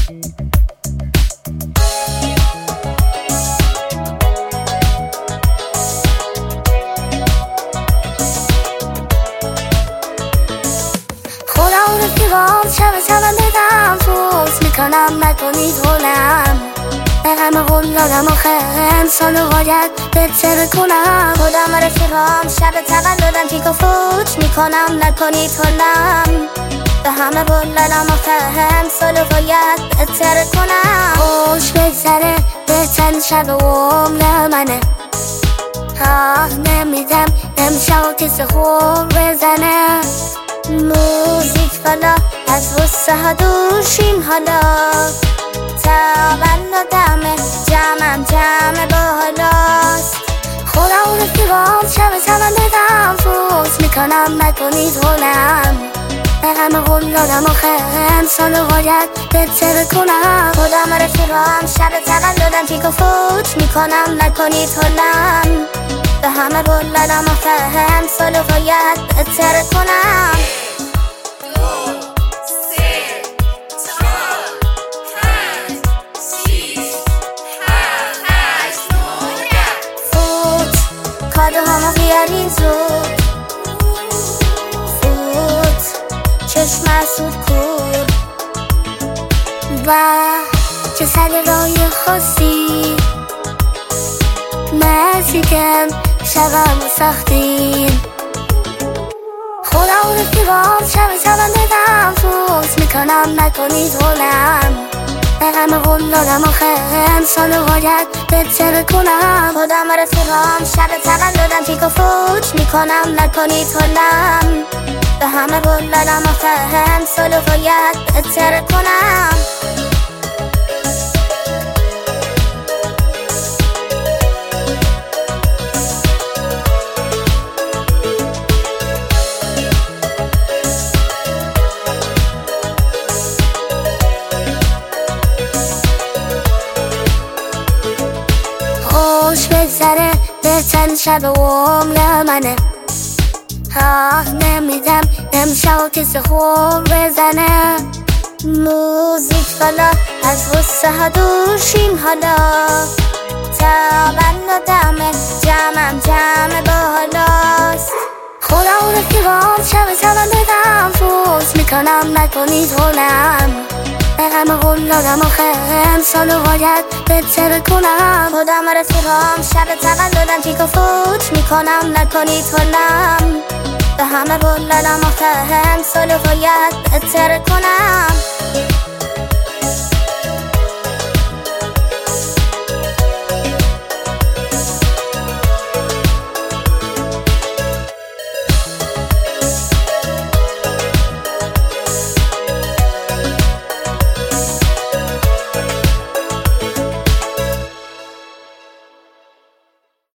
خودم رفیقام شب بدم فوز میکنم نکنید هولم به غم قول دادم آخه انسانو باید بهتر کنم. خودم رفیقام شب تولدم تیک و فوت میکنم نکنید هولم به همه قول دادم آخه انسانو باید بهتر کنم. خوش بگذره بهترین شب عمر منه نمیدم نمیشه و کسی خوب بزنه. موزیک بالا از غصه ها دوشین حالا تولدمه جمع بالاست. خودم و رفیقام شب تولدم فوز میکنم نکنید هولم به غم قول دادم آخه انسانو باید بهتر کنم. خودم و رفیقام شب تولدم تیک و فوت میکنم نکنید هولم به همه قول دادم آخه انسانو باید بهتر کنم. کادو همه بیارین زود فوت چشم اسود کور و چه سگ رای خواستی مرسیکم شبم و سختین. خودم و رفیقام شب تولدم فوت میکنم نکنید هولم به غم قول دادم آخه انسانو باید بهتر کنم. خودم و رفیقام شب تولدم تیک و فوت میکنم نکنید هولم به همه قول دادم آخه انسانو باید بهتر کنم. خوش بگذره بهترین شب عمر منه نمیدم نمیشه و کسی خوب بزنه. موزیک بالا از غصه ها دوشین حالا تولدمه جمع بالاست. خودم و رفیقام شب تولدم فوت میکنم نکنید هولم به غم قول دادم آخه انسانو باید بهتر کنم. خودم و رفیقام شب تولدم تیک و فوت میکنم نکنید هولم به همه قول دادم آخه انسانو باید بهتر کنم.